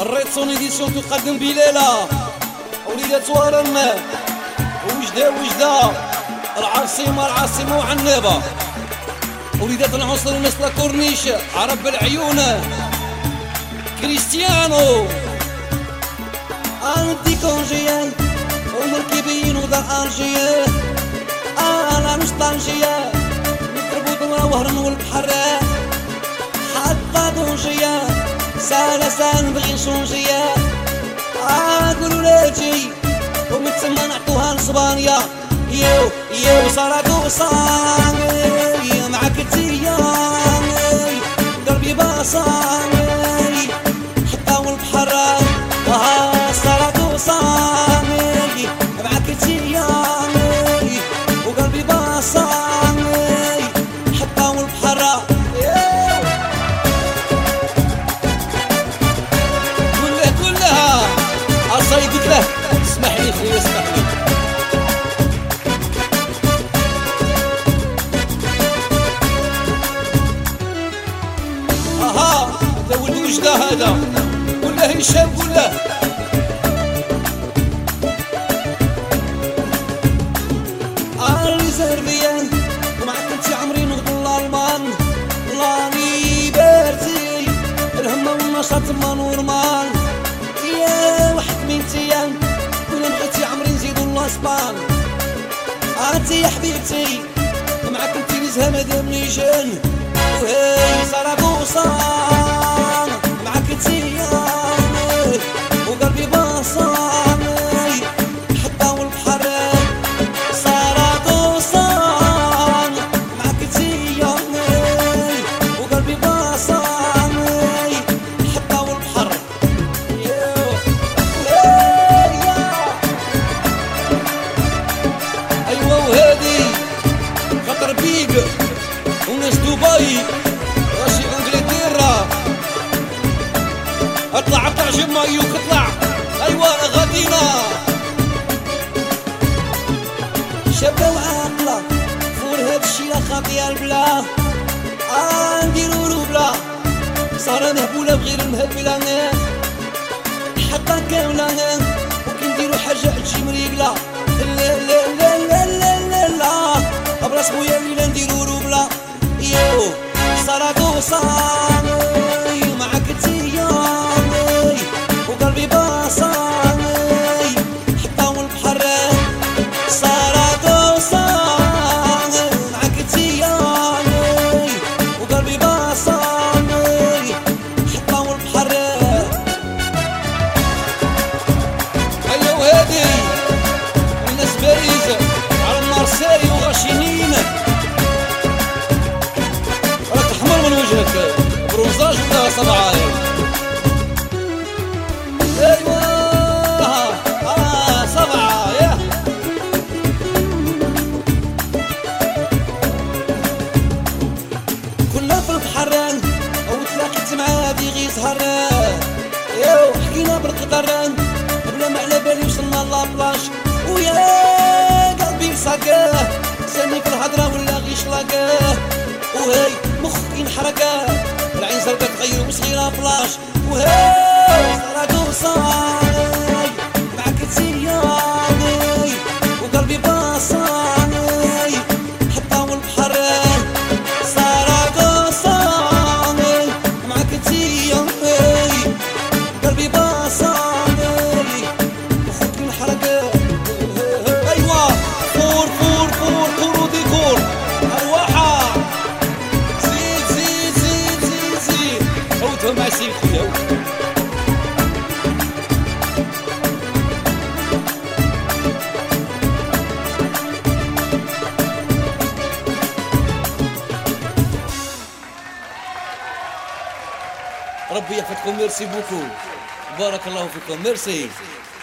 الريتسون إديسيون تقدم بليلة وليدات وهران وجدة العاصمة وعنابة وليدات العنصر وناس لاكورنيش عرب العيون كريستيانو عندي كونجيان ومركبين ودا أرجيان أنا نوستالجيا نضربو وهران والبحر حتى دونجيا سالسا نبغي نشونجيا قولوا ولادي ومتسمى نعطوها لصبانيا يو ساراغوسا معاك تيا قلبي باصا حتى والبحر ساراغوسا معاك تيا وقلبي باصا حتى والبحر كلها قلت له اسمح لي خويا اسمح لي هذا ولد وجده هذا ولا هشام ولا ريزيرفيان ومعك انتي عمري نغض الالمان لاني بارتي الهمه والنشاط ما نورمال يا واحد من تيام ولا بغيتي عمري نزيدو الاسبان انتي يا حبيبتي معك انتي نزهه مادام نيجان وهي ساراغوسا معك تيام وقلبي باصان حتى والبحر ساراغوسا معك تيام وقلبي باصان حتى والبحر ايوا وهادي خطر بيك وناس دبي راسي انجلترا اطلع جمايوك اطلع ايوا غادينا شابه وعاقله فور هادشي لا خاطيه البلا نديرو بلا صار مهبوله بغير المهبله حتى كامله وكنديرو حاجه تجي مريقله لا لا لا لا لا لا لا بلاص خويا الليله نديرو روبلا يو ساراغوسا معك تيا وقلبي باصا حتى والبحر ساراغوسا معك تيا وقلبي باصا حتى والبحر هيا وهادي الناس باريس على مارسيل وغاشينين بروزاج ولا صبعة ايوا صبعة يا كنا في البحر وتلاقيت مع هادي غي سهر ياو حكينا بالقدر بلا ما على بالي وصلنا لابلاش ويا قلبي ساقاه ساني في الهضرة ولا غي شلاقاه وهي مخك ينحرق العين زرقا تغير وصغيرة فلاش وهي ساراغوسا معك تياني وقلبي باصاني حتى والبحر ساراغوسا معك تياني وقلبي باصاني مخك ينحرق ايوا فور وديكور ارواحه مع سيد خويا ربي يحفظكم ميرسي بوكو بارك الله فيكم ميرسي